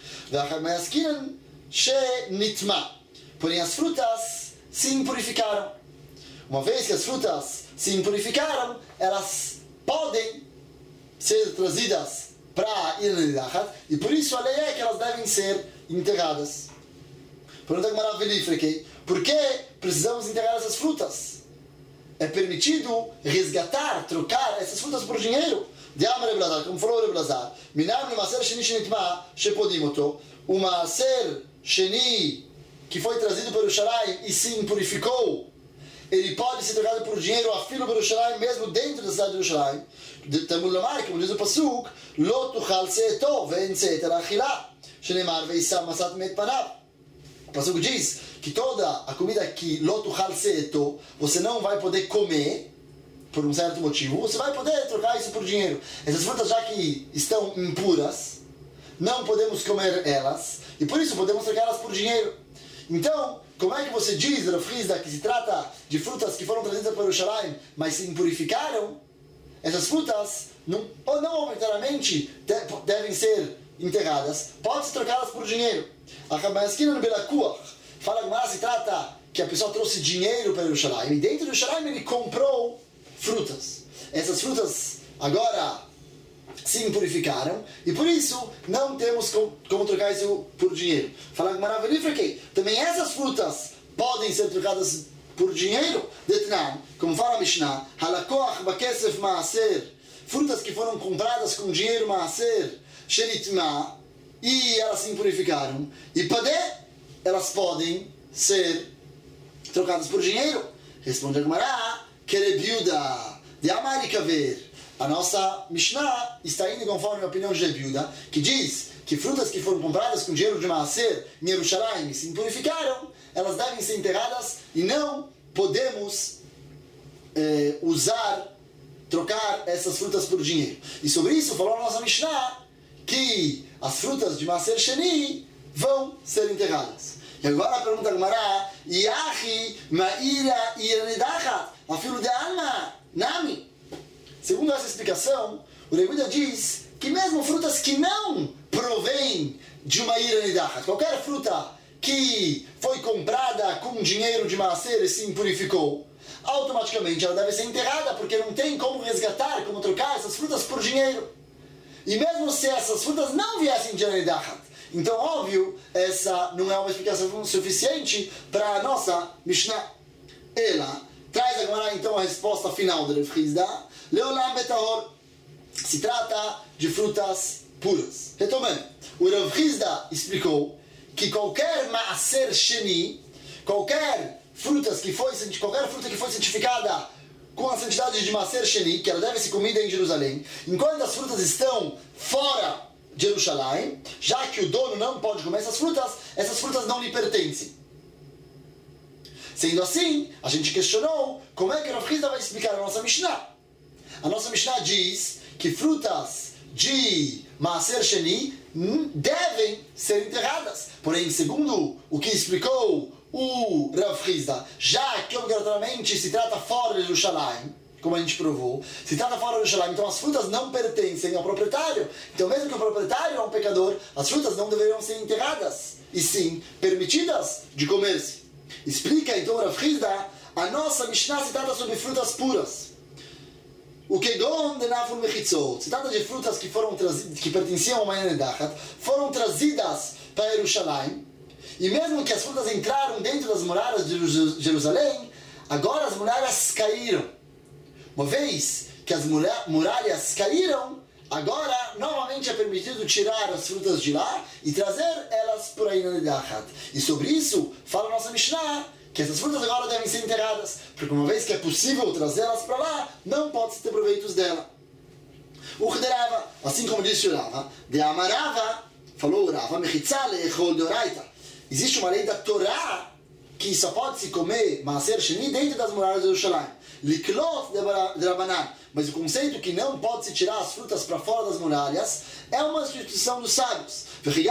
Porém as frutas se impurificaram. Uma vez que as frutas se impurificaram, elas podem ser trazidas para Yanidachat, e por isso a lei é que elas devem ser enterradas. Pergunta que maravilha, por que precisamos enterrar essas frutas? É permitido resgatar, trocar essas frutas por dinheiro. De Amar Eblazar, como falou Eblazar, Minam no Maaser Sheni Shenitma, Shepodim Oto, o Maaser Sheni que foi trazido para o Yerushalayim e se impurificou, ele pode ser trocado por dinheiro a filo para o Yerushalayim, mesmo dentro da cidade de Yerushalayim. Talmud Lomar, como diz o Pasuk, Lo tuchal seeto ve'en seet el achila, shenemar ve'isam masat met panav. O Pasuk diz que toda a comida que lotuchal seeto você não vai poder comer por um certo motivo, você vai poder trocar isso por dinheiro. Essas frutas, já que estão impuras, não podemos comer elas, e por isso podemos trocar elas por dinheiro. Então, como é que você diz, Rav Hizda, que se trata de frutas que foram trazidas para o Yerushalayim, mas se impurificaram? Essas frutas, ou não obrigatoriamente, devem ser enterradas, pode-se trocá-las por dinheiro. A Kamaskina no Belakuach fala que se trata que a pessoa trouxe dinheiro para o Yerushalayim, e dentro do Yerushalayim ele comprou frutas. Essas frutas agora se impurificaram, e por isso não temos como trocar isso por dinheiro. Fala que também essas frutas podem ser trocadas por dinheiro, Detnan, como fala a Mishnah, halakoach bakesef maaser, frutas que foram compradas com dinheiro maaser, shenitma, e elas se impurificaram, e padé, elas podem ser trocadas por dinheiro. Responde a Gemara, kerebiuda, de amarikaver. A nossa Mishnah está indo conforme a opinião de Rebiuda, que diz que frutas que foram compradas com dinheiro de Maaser em Yerushalayim e se impurificaram, elas devem ser enterradas e não podemos trocar essas frutas por dinheiro. E sobre isso falou a nossa Mishnah que as frutas de Maaser Sheni vão ser enterradas. E agora a pergunta do Gemara, Yahi Ma'ira Irenedachat, a filho de Alma, Nami. Segundo essa explicação, o Rebiuda diz que mesmo frutas que não provêm de uma ira nidachat, qualquer fruta que foi comprada com dinheiro de maaser e se impurificou, automaticamente ela deve ser enterrada, porque não tem como resgatar, como trocar essas frutas por dinheiro. E mesmo se essas frutas não viessem de ira nidachat, então, óbvio, essa não é uma explicação suficiente para a nossa Mishnah. Ela traz agora então a resposta final do Rav Hizda. Leolam betahor, se trata de frutas puras. Retomando, o Rav Hizda explicou que qualquer maaser sheni, qualquer fruta que foi santificada com a santidade de maaser sheni, que ela deve ser comida em Jerusalém, enquanto as frutas estão fora de Jerusalém, já que o dono não pode comer essas frutas não lhe pertencem. Sendo assim, a gente questionou como é que o Rav Hizda vai explicar a nossa Mishnah. A nossa Mishnah diz que frutas de Maaser Sheni devem ser enterradas. Porém, segundo o que explicou o Rav Hizda, já que obrigatoriamente se trata fora de Jerusalém, como a gente provou, se trata fora de Jerusalém, então as frutas não pertencem ao proprietário. Então, mesmo que o proprietário é um pecador, as frutas não deveriam ser enterradas, e sim permitidas de comer-se. Explica então o Rav Hizda, a nossa Mishnah se trata sobre frutas puras. O Kegon de Naful Mechitzot, se trata de frutas que foram que pertenciam ao Mayan Nedachat, foram trazidas para Jerusalém, e mesmo que as frutas entraram dentro das muralhas de Jerusalém, agora as muralhas caíram. Uma vez que as muralhas caíram, agora novamente é permitido tirar as frutas de lá e trazer elas por aí na Nedachat. E sobre isso fala a nossa Mishnah, que essas frutas agora devem ser enterradas, porque uma vez que é possível trazê-las para lá, não pode-se ter proveitos dela. O Rava, assim como disse o Rava, de Amarava, falou o Rava, existe uma lei da Torá que só pode se comer Maaser Sheni dentro das muralhas de Jerusalém. Liklot de Rabanan. Mas o conceito que não pode se tirar as frutas para fora das muralhas é uma instituição dos sábios. E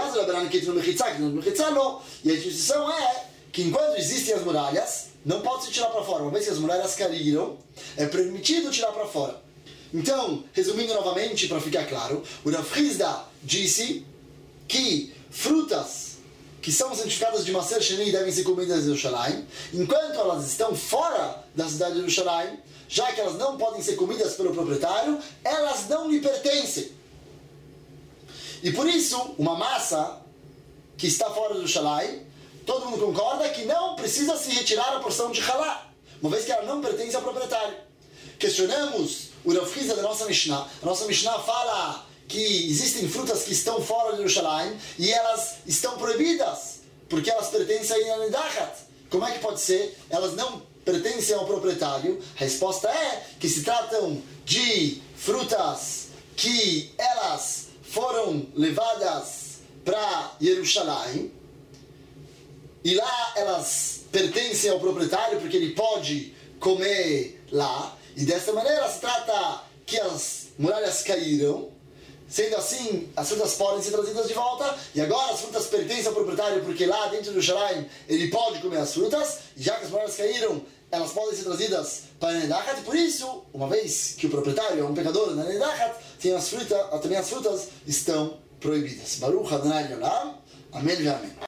a instituição é que enquanto existem as muralhas, não pode se tirar para fora. Uma vez que as muralhas caíram, é permitido tirar para fora. Então, resumindo novamente, para ficar claro, o Rav Hizda disse que frutas que são santificadas de Maaser Sheni devem ser comidas em Jerusalém, enquanto elas estão fora da cidade de Jerusalém, já que elas não podem ser comidas pelo proprietário, elas não lhe pertencem. E por isso, uma massa que está fora de Jerusalém, todo mundo concorda que não precisa se retirar a porção de halá, uma vez que ela não pertence ao proprietário. Questionamos o Rav Hizda da nossa Mishnah. A nossa Mishnah fala que existem frutas que estão fora de Jerusalém e elas estão proibidas, porque elas pertencem a Nedachat. Como é que pode ser? Elas não pertencem ao proprietário. A resposta é que se tratam de frutas que elas foram levadas para Jerusalém, e lá elas pertencem ao proprietário, porque ele pode comer lá, e dessa maneira se trata que as muralhas caíram. Sendo assim, as frutas podem ser trazidas de volta, e agora as frutas pertencem ao proprietário, porque lá dentro do Jerusalém ele pode comer as frutas, e já que as muralhas caíram, elas podem ser trazidas para a Nedachat, e por isso, uma vez que o proprietário é um pecador na Nedachat, também as frutas estão proibidas. Baruch Adonai Olam, amém e amém.